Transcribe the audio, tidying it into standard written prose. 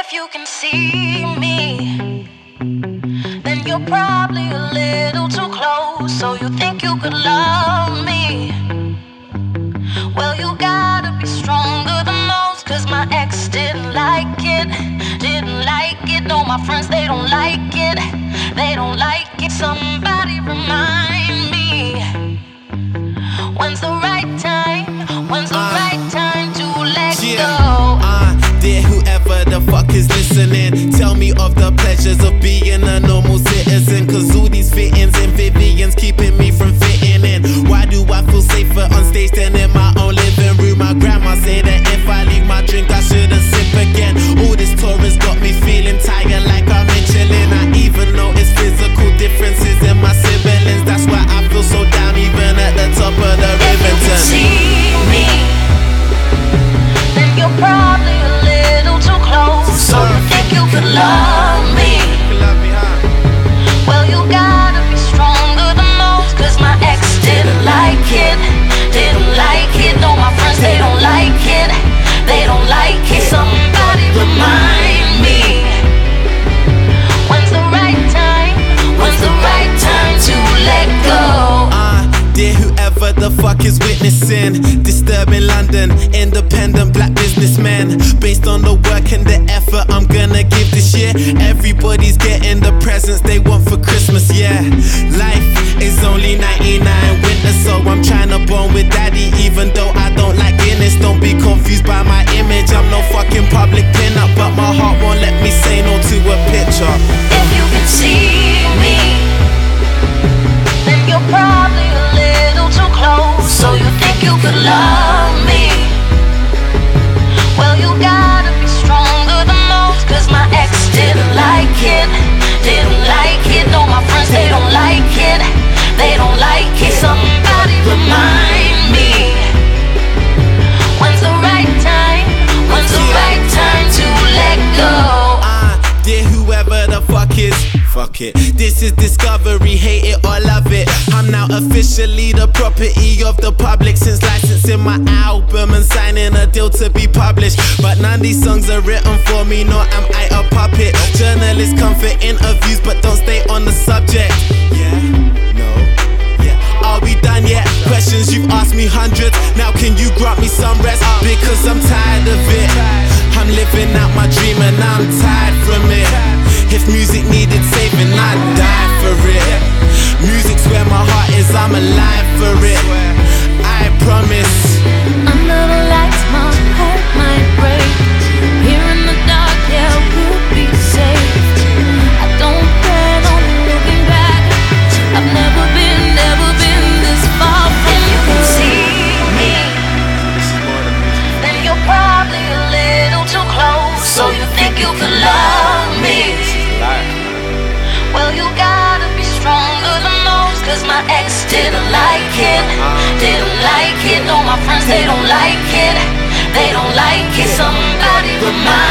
If you can see me, then you're probably a little too close. So you think you could love me? Well, you gotta be stronger than most. Cause my ex didn't like it. Didn't like it. No, my friends, they don't like it. They don't like it. Somebody remind me, when's the right time? When's the right time to let go? Dear whoever the fuck is listening, tell me of the pleasures of being a normal citizen. Cause all these fittings and Vivians keeping me from fitting in. Why do I feel safer on stage than in my own living room? My grandma said that if I leave my drink I shouldn't sip again. All this tour has got me feeling tired like I'm in chilling. I even notice physical differences in my siblings. That's why I feel so down even at the top of the Rivington. If you see me, then you're probably a little too close. So you think you could love me? Well, you gotta be stronger than most. Cause my ex didn't like it. Didn't like it. No, my friends, they don't like it. They don't like it. Somebody remind me, when's the right time? When's the right time to let go? Dear whoever the fuck is witnessing, disturbing London, independent black businessmen. Based on the work and the effort I'm gonna give this year, everybody's getting the presents they want for Christmas, yeah. Life is only 99 winters, so I'm trying to bond with daddy even though I don't like Guinness. Don't be confused by my image, I'm no fucking public pin-up, but my heart won't let me say no to a picture. If you can see me, then you're probably a little too close. So you think you could love me? Well, you gotta be stronger than most. Cause my ex didn't like it. Didn't like it. No, my friends, they don't like it. They don't like it. Somebody remind me, when's the right time? When's the right time to let go? Dear whoever the fuck is, fuck it. This is discovery, hate it or love it. I'm now officially the property of the public since licensing my album and signing a deal to be published. But none of these songs are written for me, nor am I a puppet. Journalists come for interviews but don't stay on the subject. Yeah, no, yeah. Are we done yet? Questions you've asked me hundreds. Now can you grant me some rest? Because I'm tired of it. I'm living out my dream and I'm tired from it. If music needed saving, I'd die for it. Music's where my heart is, I'm alive for it. I promise. Under the lights, my heart might break. Here in the dark, yeah, we'll be safe. I don't plan on looking back. I've never been this far from you. If you can see me, then you're probably a little too close. So you think you could love me? Well, you gotta be stronger than most. Cause my ex didn't like it. Didn't like it. No, my friends, they don't like it. They don't like it. Somebody remind